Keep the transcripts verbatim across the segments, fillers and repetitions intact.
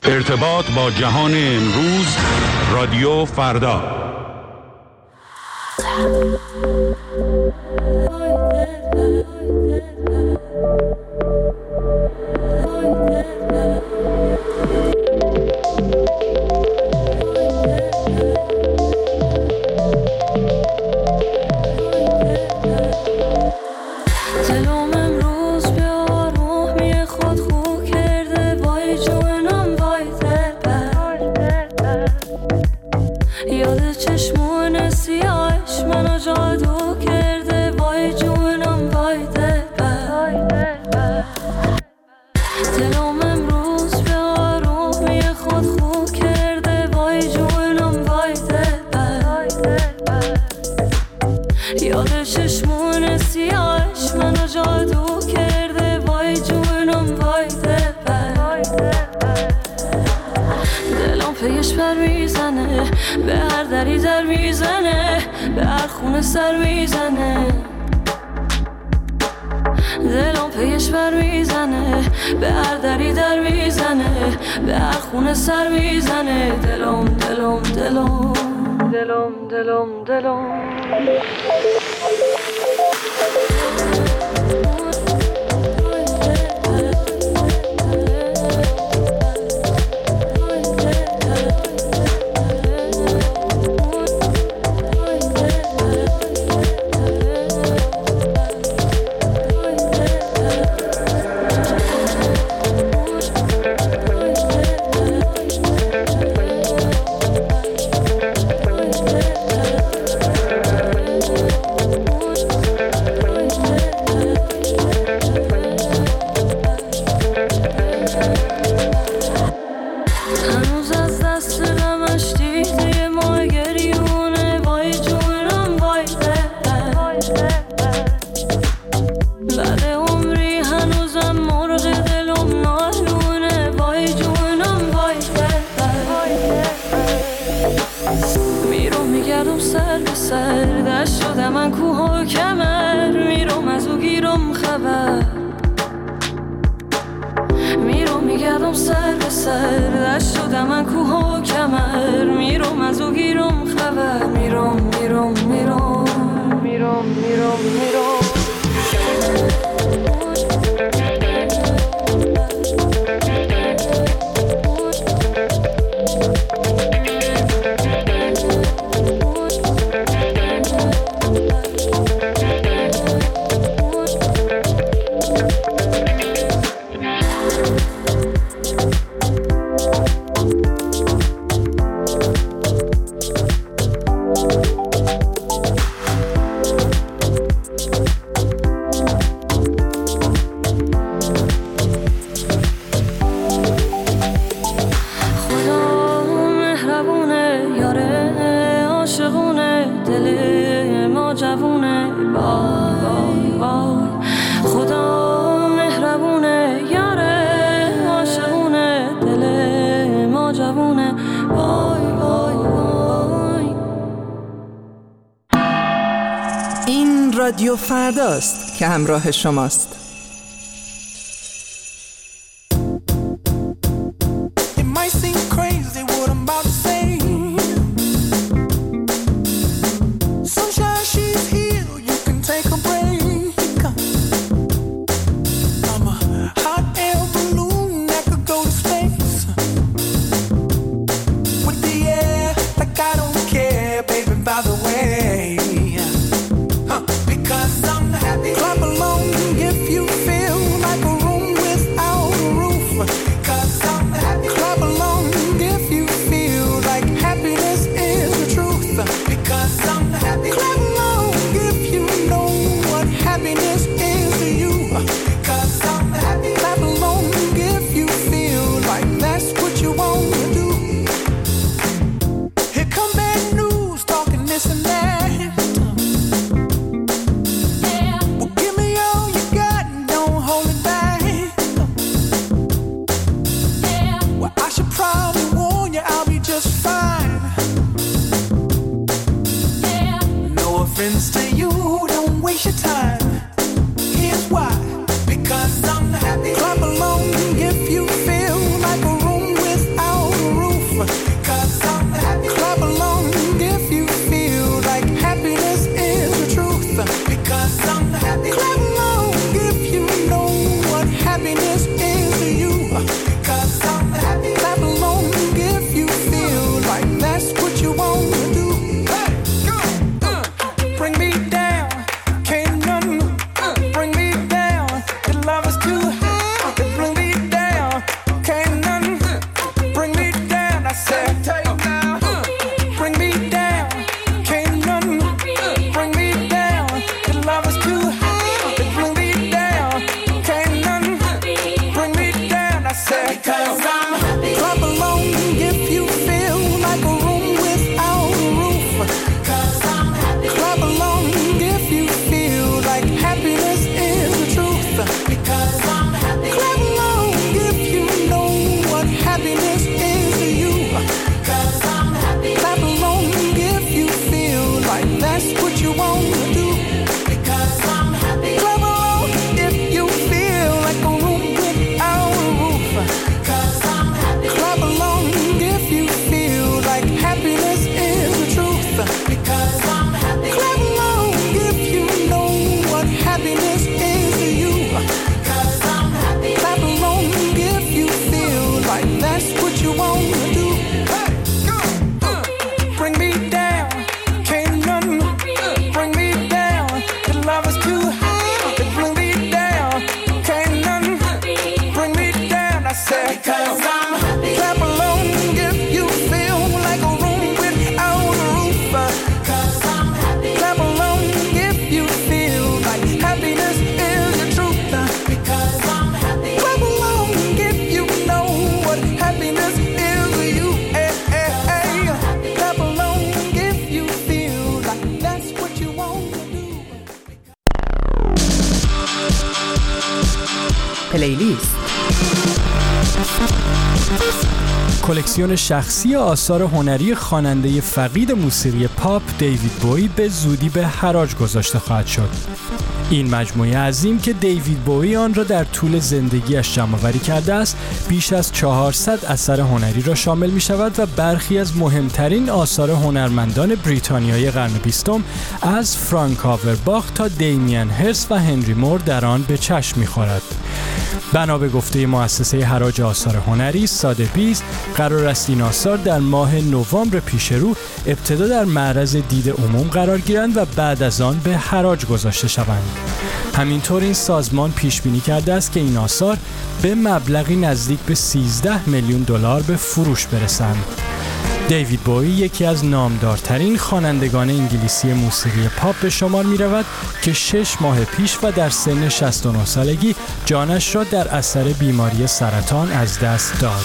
ارتباط با جهان امروز، رادیو فردا. به هر دری در میزنه، به هر خونه سر میزنه، دلم پیش بر میزنه، به هر دری در میزنه، به هر خونه سر میزنه، دلم دلم دلم دلم دلم دلم رادیو فرداست که همراه شماست. Clap along if you Because I'm happy. Clap along if you feel like a room without a roof. Because I'm happy. Clap along if you feel like happiness is the truth. Because I'm happy. Clap along if you know what happiness is to you. Because I'm happy. Clap along if you feel like that's what you want to do. Because I'm happy. Clap along if you feel like a room without a roof. Because I'm happy. Clap along if you feel like happiness is the truth. Because I'm happy. Clap along if you know what happiness is to you. Because I'm happy. Clap along if you feel like that's what you want to do. Hey, go, uh, bring me down, can't nothing bring me down. The love is too high, it bring me down, can't nothing bring me down. I said because I'm happy. Clap along if you feel like a room without a roof. Because I'm happy. Clap along if you feel like happiness is the truth. Because I'm happy. Clap along if you know what happiness is to you. Hey, hey, hey. Clap along if you feel like that's what you want to do. پلیلیست. کلکسیون شخصی آثار هنری خواننده فقید موسیقی پاپ دیوید بویی به زودی به حراج گذاشته خواهد شد. این مجموعه عظیم که دیوید بویی آن را در طول زندگیش جمع‌آوری کرده است، بیش از چهارصد اثر هنری را شامل می شود و برخی از مهمترین آثار هنرمندان بریتانیایی قرن بیستم از فرانک آورباخ تا دیمین هرست و هنری مور در آن به چشم می خورد. بنا به گفته مؤسسه حراج آثار هنری سادبیز، قرار است این آثار در ماه نوامبر پیش رو ابتدا در معرض دید عموم قرار گیرند و بعد از آن به حراج گذاشته شوند. همینطور این سازمان پیش بینی کرده است که این آثار به مبلغی نزدیک به سیزده میلیون دلار به فروش برسند. دیوید بویی یکی از نامدارترین خوانندگان انگلیسی موسیقی پاپ به شمار می رود که شش ماه پیش و در سن شصت و نه سالگی جانش را در اثر بیماری سرطان از دست داد.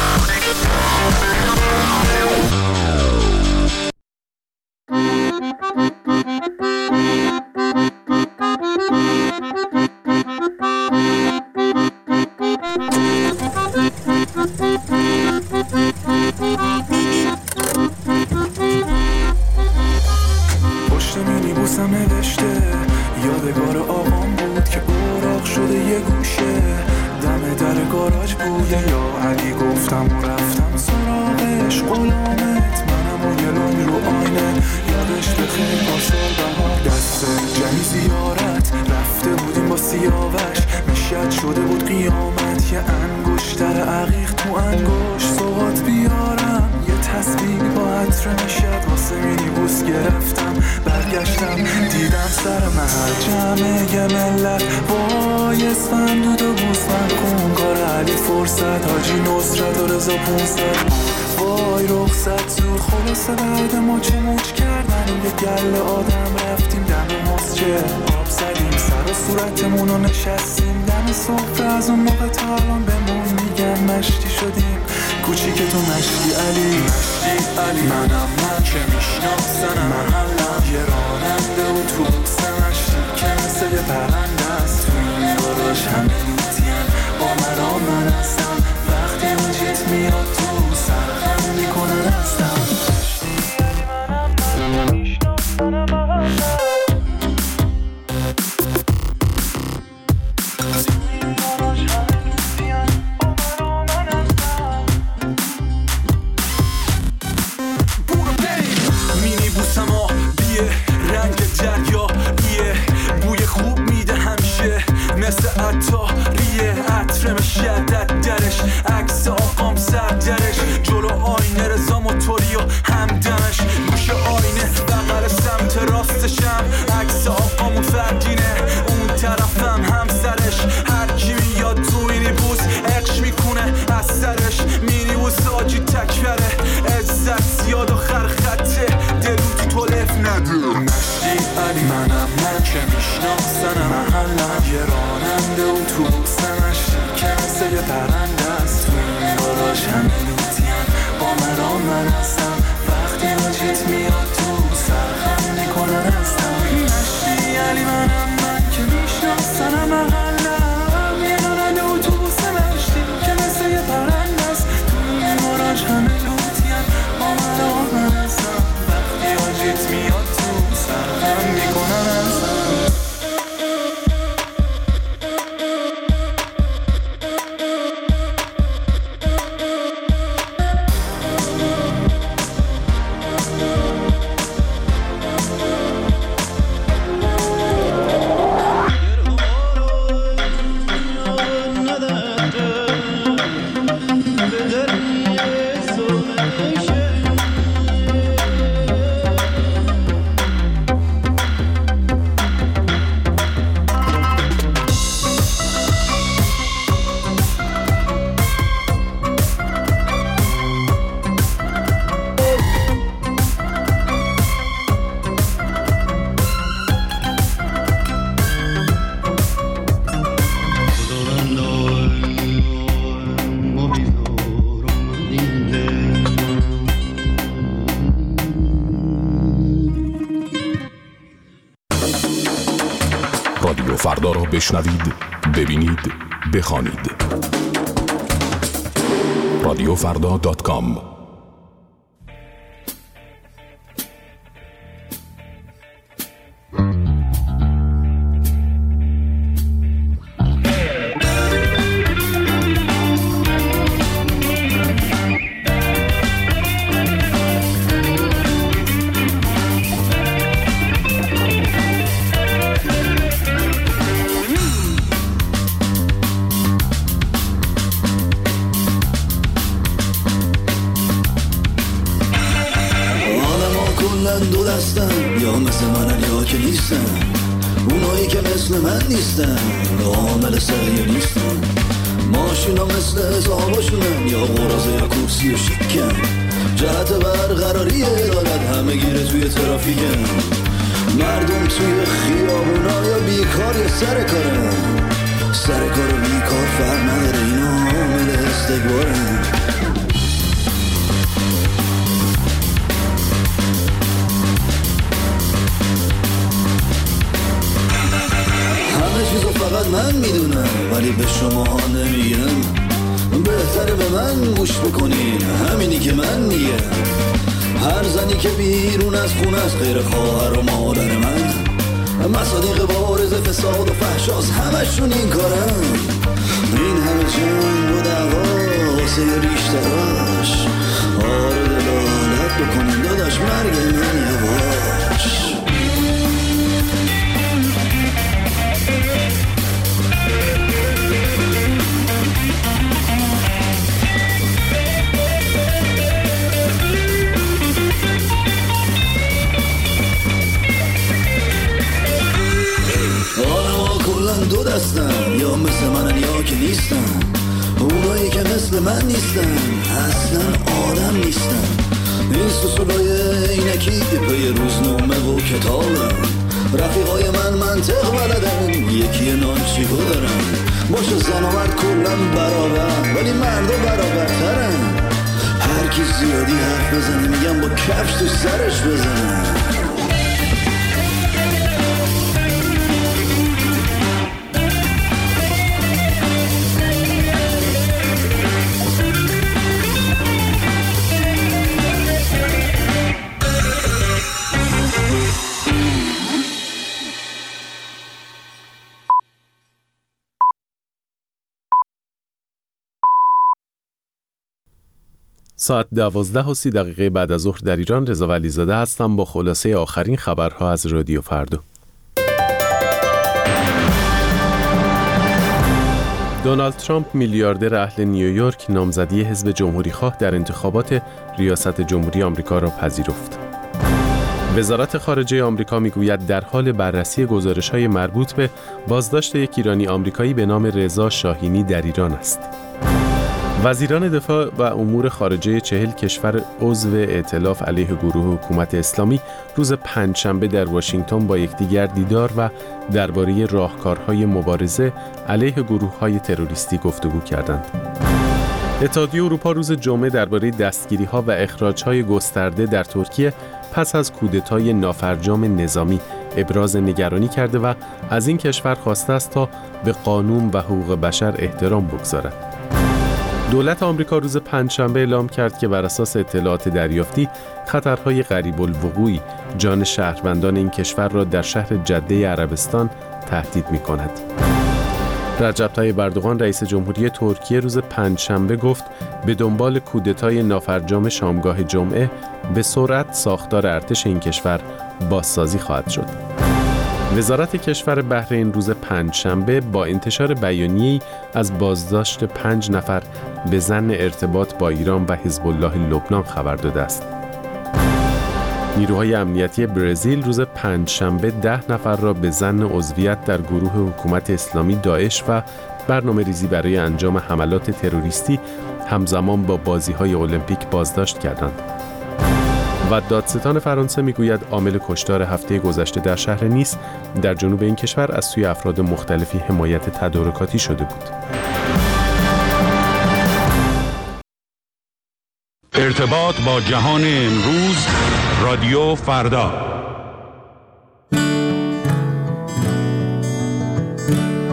وای رخصت زور خلاصه بعد ما چه موج کردن یه گل آدم رفتیم دم مسجد آب زدیم سر و صورتمونو نشستیم دم صبح از اون موقع تا الان بهمون میگن مشتی شدیم کوچیک تو مشتی علی مشتی علی منم من که میشناسنم محلم یه راننده و تو بوسه مشتی که مثل یه پرنده است تو این راراش همه لوتیم با من آمن هستم وقتی اون جیت میاد تو سرخم میکنن هستم منم من میشناسنم محلم مثل عطاریه عطرم شدت درش عکس آقام سر درش بشنوید، ببینید، بخوانید. رادیو فردا دات کام. دو دستن یا مثل منن یا که نیستن، اونایی که مثل من نیستن عامل سریع نیستن. ماشینا مثل حساباشونن یا غرازه یا کرسی و شکن، جهت برقراری عدالت همه گیره توی ترافیکن. مردم توی خیابونا یا بیکار یا سر کارن، سر کار و بیکار فرق نداره، اینا عامل استکبارن. چیزو فقط من میدونم ولی به شما ها نمیگم، بهتره به من گوش بکنین، همینی که من میگم. هر زنی که بیرون از خونه از غیر خواهر و مادر من، مصادیق بارز فساد و فحشاست همشون این کارن. این همه جنگ و دعوا واسه ریشتراش، آره دلالت بکنین داداش مرگ من یواش. دو دستن یا مثل منن یا که نیستن، اونایی که مثل من نیستن اصلا آدم نیستن. این سوسولای اینکی پی روزنامه و کتابن، رفیقای من منطق بلدن، یکی نانچیگو دارن. باشه زن و مرد کلن برابر ولی مردا برابرترن. هر کی زیادی حرف بزنه میگم با کفش تو سرش بزنه. ساعت دوازده و سی دقیقه بعد از ظهر در ایران. رضا ولیزاده هستم با خلاصه آخرین خبرها از رادیو فردا. دونالد ترامپ میلیاردر اهل نیویورک نامزدی حزب جمهوری‌خواه در انتخابات ریاست جمهوری آمریکا را پذیرفت. وزارت خارجه آمریکا میگوید در حال بررسی گزارش‌های مربوط به بازداشت یک ایرانی آمریکایی به نام رضا شاهینی در ایران است. وزیران دفاع و امور خارجه چهل کشور عضو ائتلاف علیه گروه حکومت اسلامی روز پنجشنبه در واشنگتن با یکدیگر دیدار و درباره راهکارهای مبارزه علیه گروه‌های تروریستی گفتگو کردند. اتحادیه اروپا روز جمعه درباره دستگیری‌ها و اخراج‌های گسترده در ترکیه پس از کودتای نافرجام نظامی ابراز نگرانی کرده و از این کشور خواسته است تا به قانون و حقوق بشر احترام بگذارد. دولت آمریکا روز پنجشنبه اعلام کرد که بر اساس اطلاعات دریافتی خطرهای غریب الوقوعی جان شهروندان این کشور را در شهر جده عربستان تهدید می‌کند. رجب طیب اردوغان رئیس جمهوری ترکیه روز پنجشنبه گفت به دنبال کودتای نافرجام شامگاه جمعه به سرعت ساختار ارتش این کشور بازسازی خواهد شد. وزارت کشور بحرین روز پنجشنبه با انتشار بیانیه‌ای از بازداشت پنج نفر به ظن ارتباط با ایران و حزب الله لبنان خبر داده است. نیروهای امنیتی برزیل روز پنجشنبه ده نفر را به ظن عضویت در گروه حکومت اسلامی داعش و برنامه ریزی برای انجام حملات تروریستی همزمان با بازی‌های المپیک بازداشت کردند. و دادستان فرانسه میگوید عامل کشتار هفته گذشته در شهر نیس در جنوب این کشور از سوی افراد مختلفی حمایت تدارکاتی شده بود. ارتباط با جهان امروز، رادیو فردا.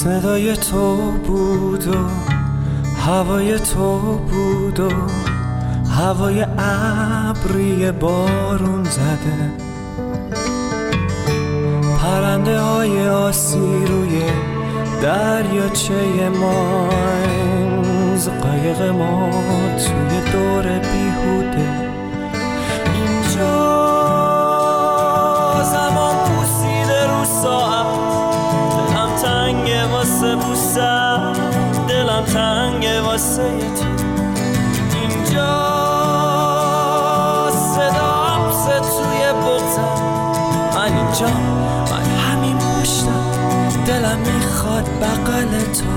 صدای تو بود و هوای تو بود و هوای ابری بارون زده، پرنده های آسی روی دریاچه ماینز، قایق ما توی دور بیهوده. اینجا زمان پوسیده رو ساعت، دلم تنگه واسه بوسم، دلم تنگه واسه تو. اینجا صدا حبسه توی بغزم، من اینجا، من همین پشتم، دلم میخواد بغل تو.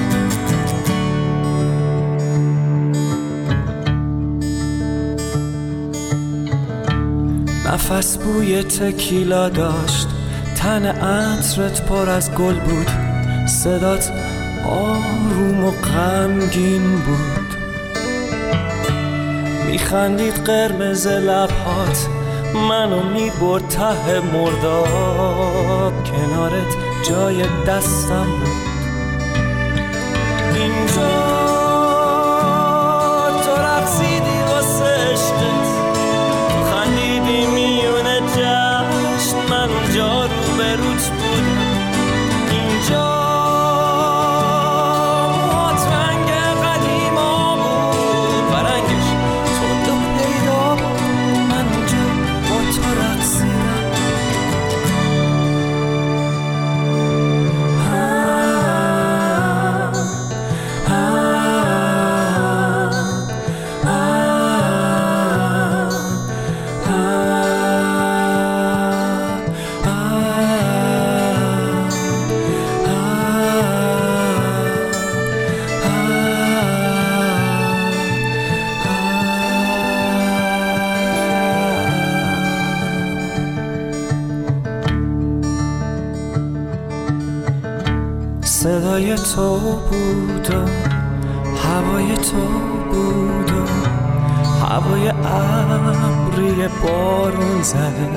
نفس بوی تکیلا داشت، تن عطرت پر از گل بود، صدات آروم و غمگین بود. میخندید قرمز لبهات، منو میبرد ته مرداب، کنارت جای دستم بود. اینجا تو رقصیدی واسه عشقت، خندیدی میونه جشن، من اونجا رو به روت بودم. اینجا موهات رنگ قدیما بود و رنگش تند و پیدا بود، من اونجا با تو رقصیدم. صدای تو بود و هوای تو بود و هوای ابری بارون زده،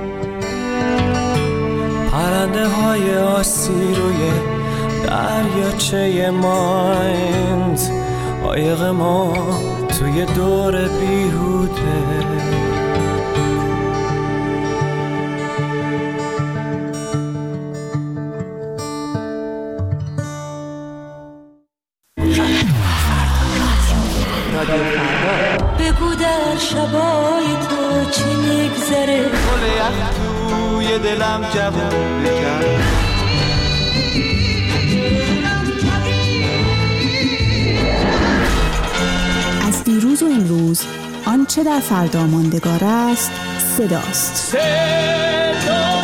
پرنده های آسی روی دریاچه ماینز، قایق ما توی دور بیهوده. بگو در شبای تو چی میگذره، گل یخ توی دلم جوون بکرد. از دیروز و امروز آنچه در فردا ماندگار است صداست. صدا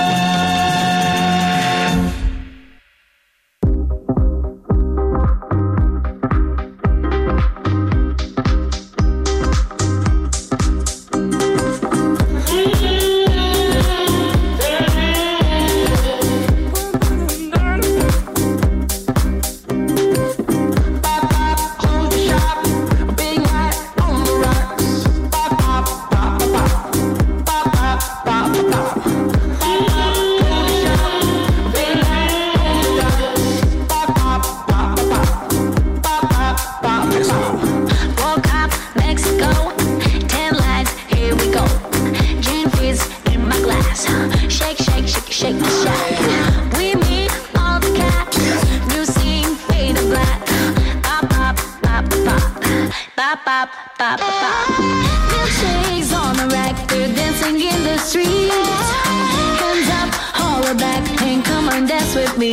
milkshakes on the rack, they're dancing in the street. Hands up, holler back, and come on dance with me.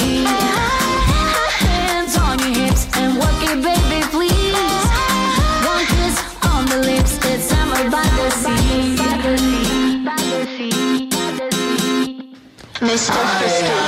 Hands on your hips and work it, baby, please. One kiss on the lips, it's summer by the sea. Mister Frisky.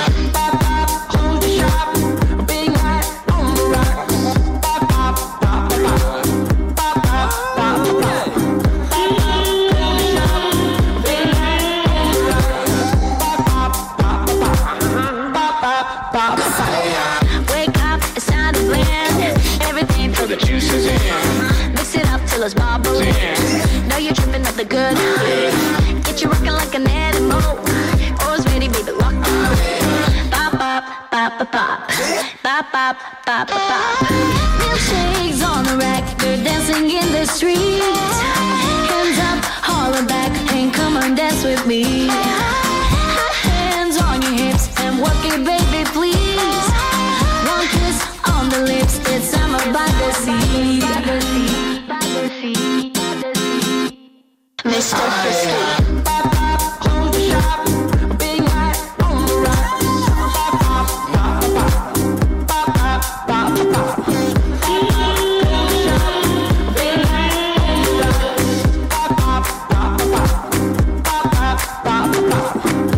The good, get you rockin' like an animal. Always ready, baby, rock. Pop, pop, pop, pop, pop. Pop, pop, pop, pop. Milkshakes on the rack, they're dancing in the street. Hands up, holler back, and come on dance with me. Hands on your hips and work it, baby, please. One kiss on the lips, it's summer by the sea. By the sea, by the sea, by the sea. Mister Frisky. Pop, pop, hold the shop. Big night on the rocks. Pop, pop, pop, pop. Pop, pop, pop, pop. Hold the shop. Big night on the rocks. Pop, pop, pop, pop. Pop, pop, pop, pop.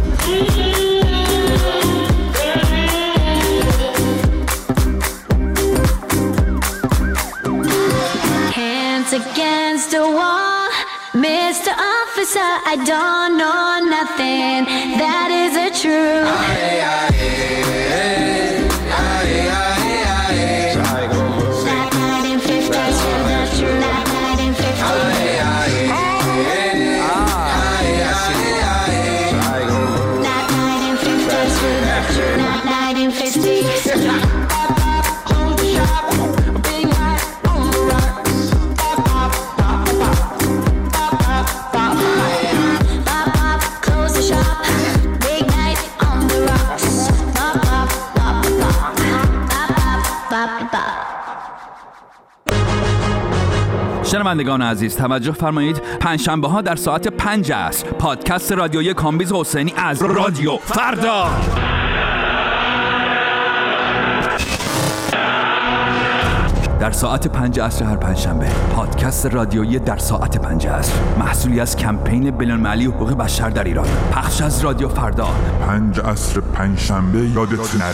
Hands against the wall, Mister Officer, I don't know nothing. That is a true. Aye, aye, aye, aye, aye, aye. That night in Fifth Street, that's true. That night in Fifth Street. Aye, aye, aye, aye, aye. That night in Fifth Street, that's true. That night in Fifth Street. Pop, pop, hold the shop. Big night on the rocks. Pop, pop, pop, pop. Pop, pop, pop, pop. Pop, pop, close the shop. Big night on the rocks. Pop, pop, pop, pop. Pop, pop, pop, pop. شنوندگان عزیز توجه فرمایید، پنجشنبه ها در ساعت پنج است پادکست رادیویی کامبیز حسینی از رادیو فردا. در ساعت پنج عصر هر پنجشنبه پادکست رادیویی در ساعت پنج عصر، محصولی از کمپین بین‌المللی حقوق بشر در ایران، پخش از رادیو فردا. پنج عصر پنجشنبه یادت نره.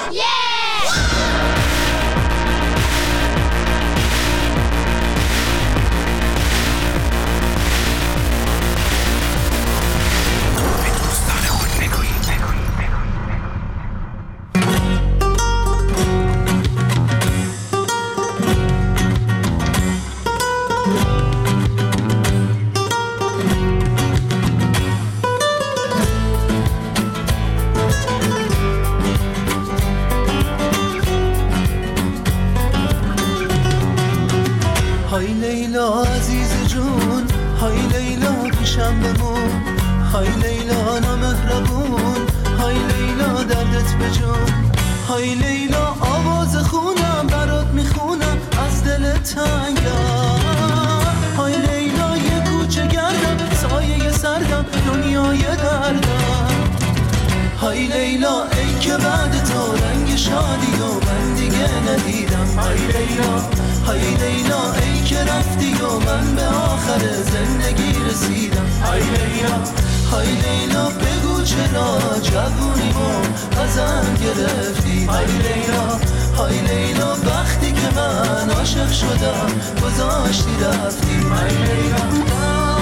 های لیلا عزیز جون، های لیلا پیشم بمون، های لیلا نامهربون، های لیلا دردت بجون، های لیلا آواز خونم برات میخونم از دل تنگم، های لیلا یه کوچه گردم سایه سردم دنیای دردم، های لیلا ای که بعد تو رنگ شادی و من دیگه ندیدم، های لیلا های لیلا ای که رفتی و من به آخر زندگی رسیدم، های لیلا های لیلا بگو چرا جوونیمو ازم گرفتی، های لیلا های لیلا وقتی که من عاشق شدم گذاشتی رفتی، های لیلا.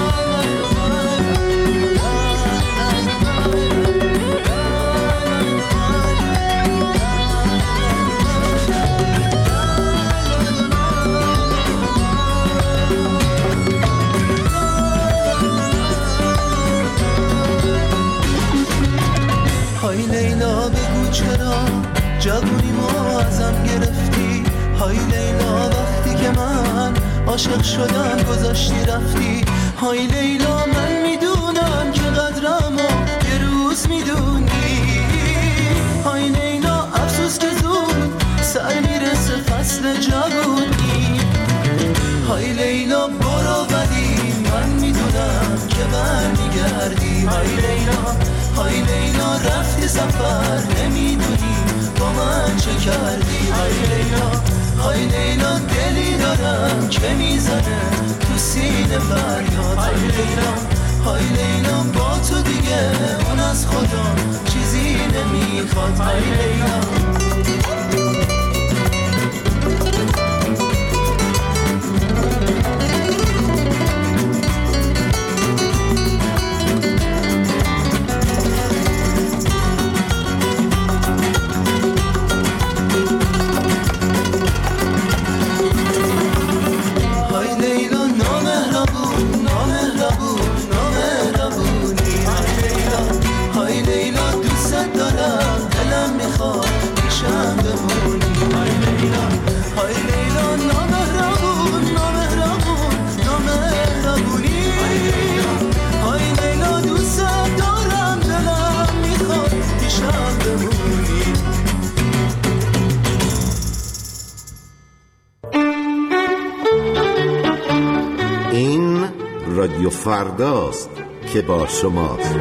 های لیلا بگو چرا جوونیمو ازم گرفتی، های لیلا وقتی که من عاشق شدم گذاشتی رفتی، های لیلا من میدونم که قدرمو یه روز میدونی، های لیلا افسوس که زود سر میرسه فصل جوونی، های لیلا برو ولی من میدونم که برمیگردی، های لیلا های لیلا رفتی سفر نمیدونی با من چه کردی، های لیلا های لیلا دلی دارم که میزنه تو سینه فریاد، های لیلا های لیلا با تو دیگه اون از خدا چیزی نمیخواد، های لیلا. های لیلا دوست دارم دلم میخواد پیشم فرداست که با شماست.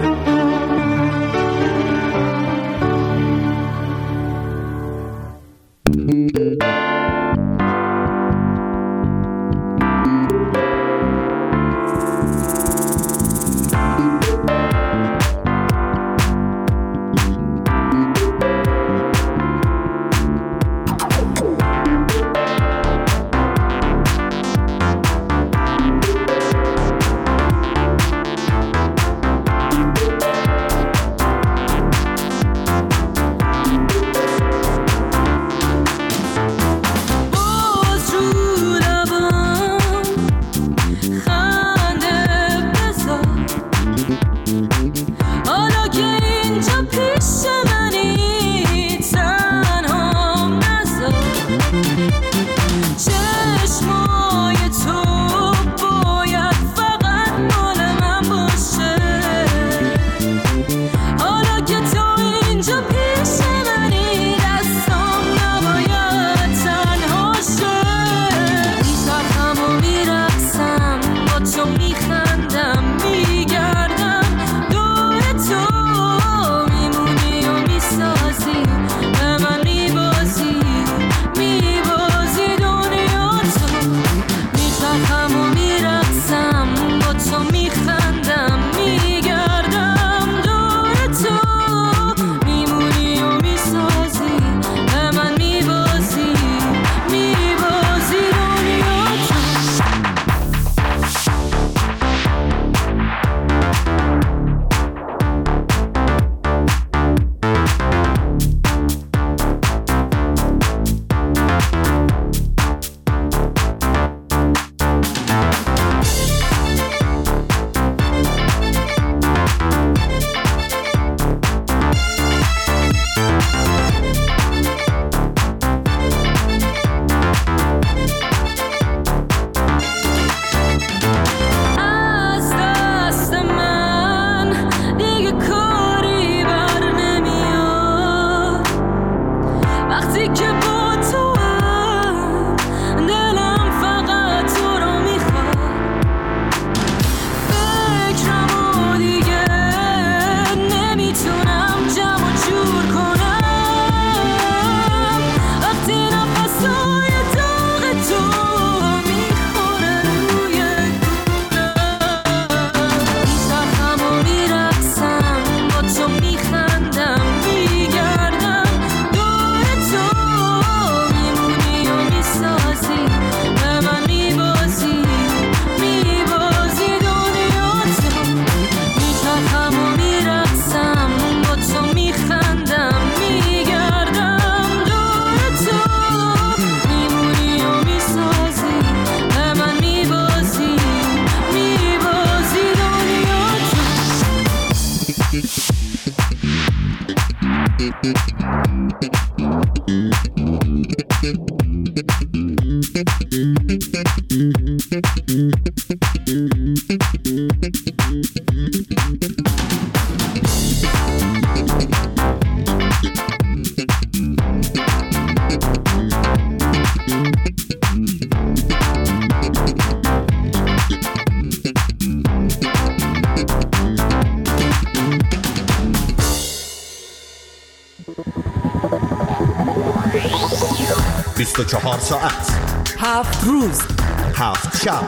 بیست و چهار ساعت، هفت روز، هفت شب،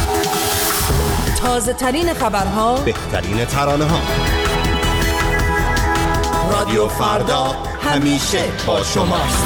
تازه ترین خبرها، بهترین ترانه ها. رادیو فردا همیشه با شماست.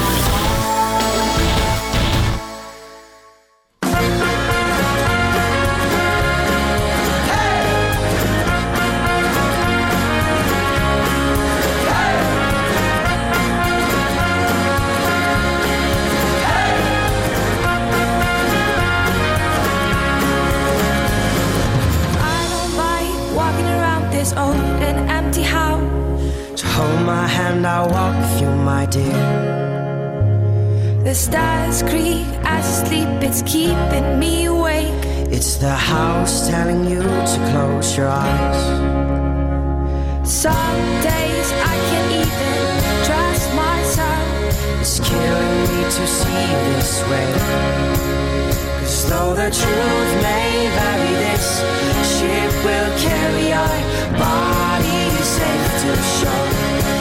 I'll walk with you, my dear. The stars creak as I sleep, it's keeping me awake. It's the house telling you to close your eyes. Some days I can't even trust myself. It's killing me to see this way. Though the truth may vary, this ship will carry our bodies safe to shore.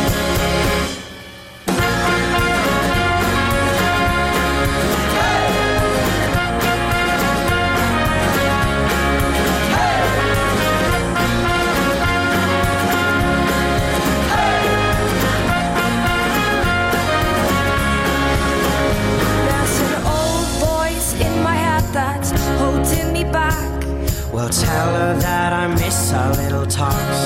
Well, tell her that I miss our little talks.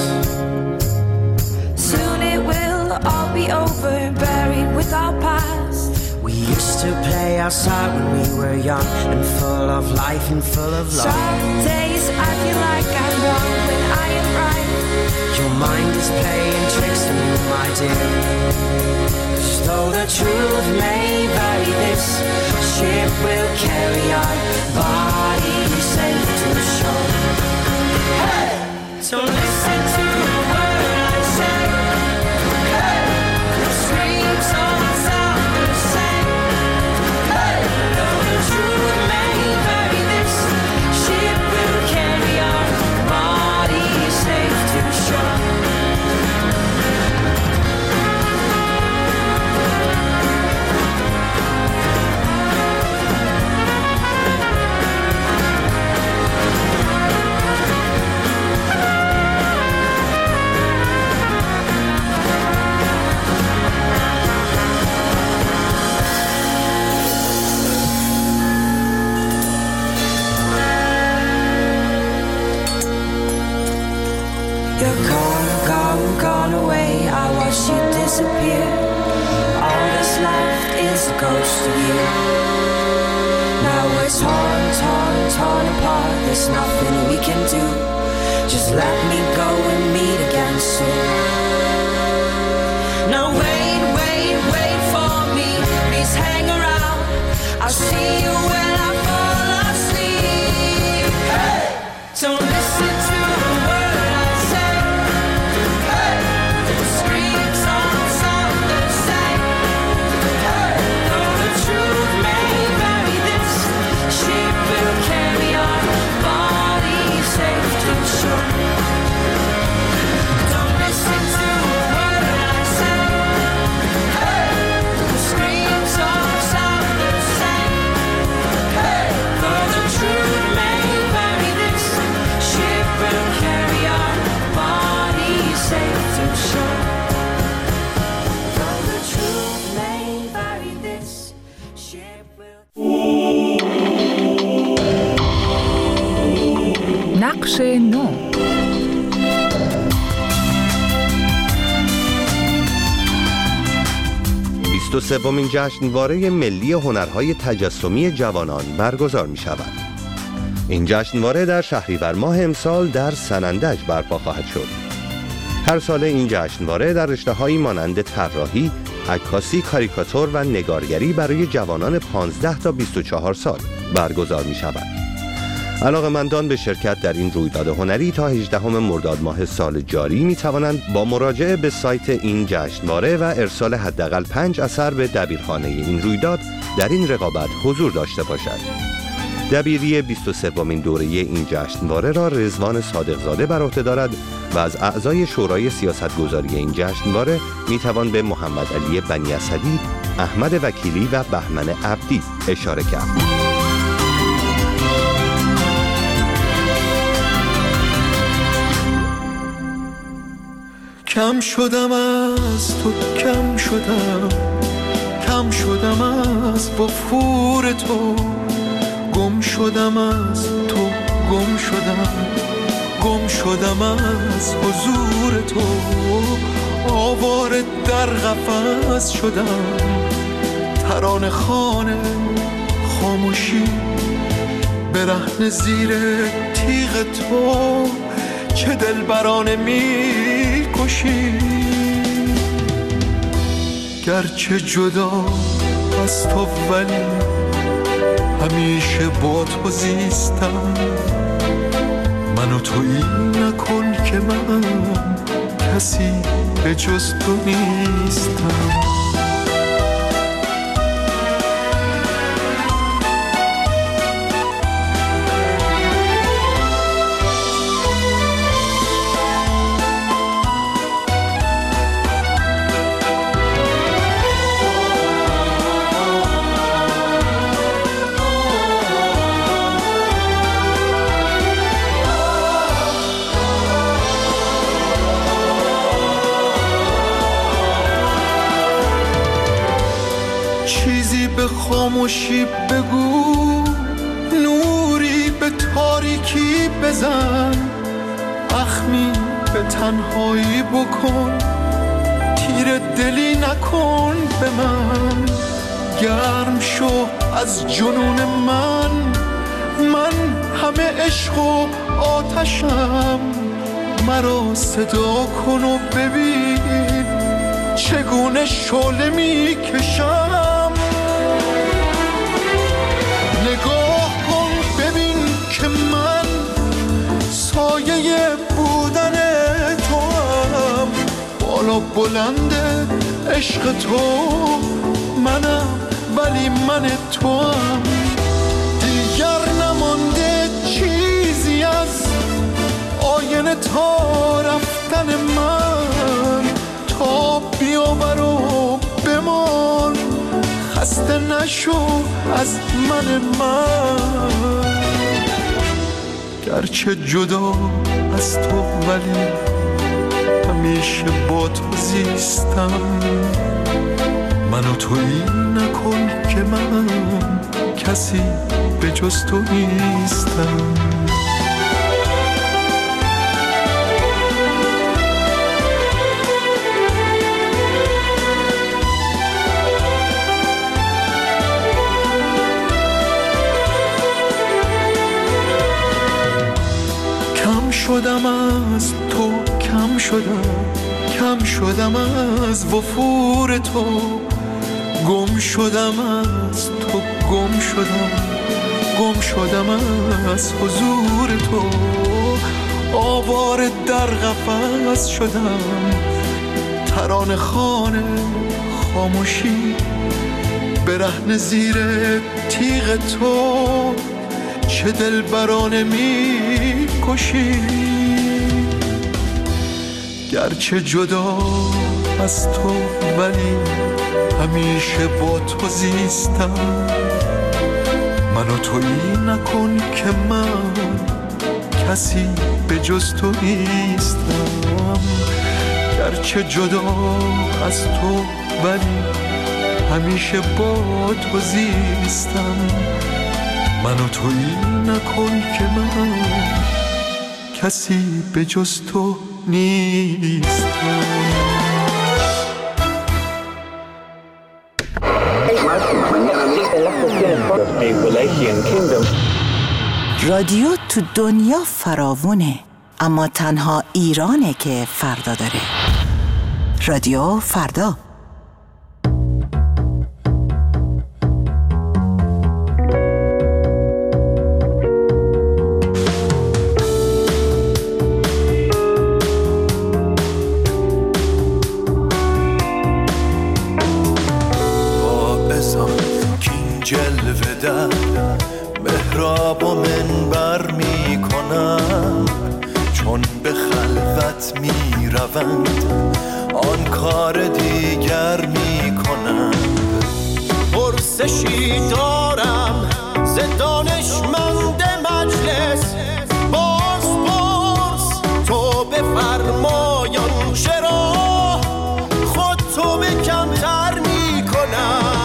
Soon it will all be over, buried with our past. We used to play outside when we were young and full of life and full of love. Some days I feel like I'm wrong when I am right. Your mind is playing tricks on you, my dear. 'Cause though the truth may vary, this ship will carry our bodies safe to shore. Hey! So listen to the word I say. Hey! The streams all sound the same. Hey! Though the truth may vary, this ship will carry our bodies safe to shore. You're gone, gone, gone away. I watched you disappear. All that's left is a ghost of you. Now we're torn, torn, torn apart. There's nothing we can do. Just let me go and meet again soon. Now wait, wait, wait for me. Please hang around. I'll see you when I fall asleep. Hey! Don't listen to the word I say. Hey! The screams all sound the same. Hey! Though the truth may vary, this ship will carry our bodies safe to shore. Don't listen to the word I say. Hey! The screams all sound the same. Hey! Though the truth may vary, this ship will carry our bodies safe to shore. Though the truth may vary, this ship will. نقش نو. بیست و سومین جشنواره ملی هنرهای تجسمی جوانان برگزار می شود. این جشنواره در شهریور ماه امسال در سنندج برپا خواهد شد. هر سال این جشنواره در رشته‌هایی مانند طراحی، عکاسی، کاریکاتور و نگارگری برای جوانان پانزده تا بیست و چهار سال برگزار می شود. علاقه‌مندان به شرکت در این رویداد هنری تا هجدهم مرداد ماه سال جاری می توانند با مراجعه به سایت این جشنواره و ارسال حداقل پنج اثر به دبیرخانه این رویداد در این رقابت حضور داشته باشد. دبیری بیست و سومین دوره این جشنواره را رضوان صادقزاده بر عهده دارد و از اعضای شورای سیاستگذاری این جشنواره می توان به محمد علی بنی اسدی، احمد وکیلی و بهمن عبدی اشاره کرد. کم شدم از تو، کم شدم، کم شدم از وفور تو، گم شدم از تو، گم شدم، گم شدم از حضور تو، آواره در قفس شدم، ترانه خانه خاموشی، برهنه زیر تیغ تو، چه دلبرانه می کشی. گرچه جدا از تو ولی همیشه با تو زیستم، منو تویی نکن که من کسی به جز تو نیستم. خاموشی بگو، نوری به تاریکی بزن، اخمی به تنهایی بکن، تیر دلی نکن به من، گرم شو از جنون من، من همه عشق و آتشم، مرا صدا کن و ببین چگونه شعله می کشم. نگاه کن ببین که من سایه بودن تو هم، بالا بلند عشق تو منم ولی من تو هم، دیگر نمانده چیزی از آینه تا رفتن من، تا بیاور و بمان خسته نشو از من من، گرچه جدا از تو ولی همیشه با تو زیستم، منو تویی نکن که من کسی به جز تو نیستم. کم شدم از تو، کم شدم، کم شدم از وفور تو، گم شدم از تو، گم شدم، گم شدم از حضور تو، آواره در قفس شدم، ترانه خوان خاموشی، برهنه زیر تیغ تو، چه دلبرانه می کشی، گرچه جدا از تو ولی همیشه با تو زیستم، منو تویی نکن که من کسی به جز تو نیستم، گرچه جدا از تو ولی همیشه با تو زیستم، منو تویی نکن که من کسی به جز تو نیستم. رادیو تو دنیا فراوونه، اما تنها ایرانه که فردا داره. رادیو فردا. محراب و منبر می کنم، چون به خلوت می روند آن کار دیگر می کنند. پرسشی دارم ز دانشمند مجلس، باز پرس تو بفرمایان چرا خود تو به کمتر می کنند.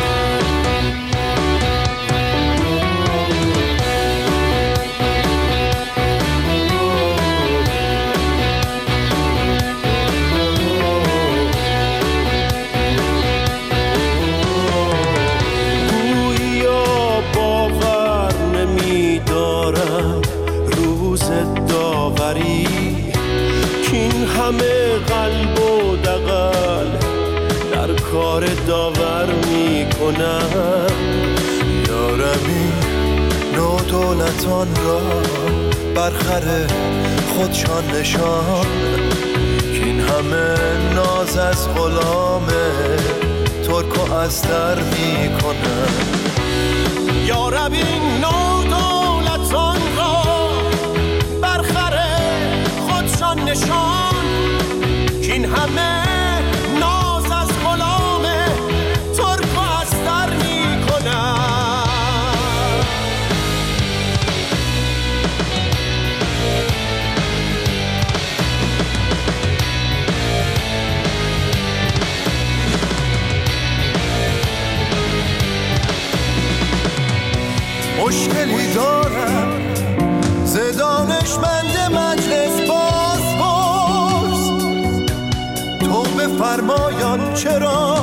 همه قلب و دغل در کار داور می کنم. یارمی نو دولتان را برخره خودشان نشان، که این همه ناز از غلام ترک و استر می کنم. یارمی نو دولتان را برخره خودشان نشان، که این همه ناز از غلام ترک و استر می کنم. چرا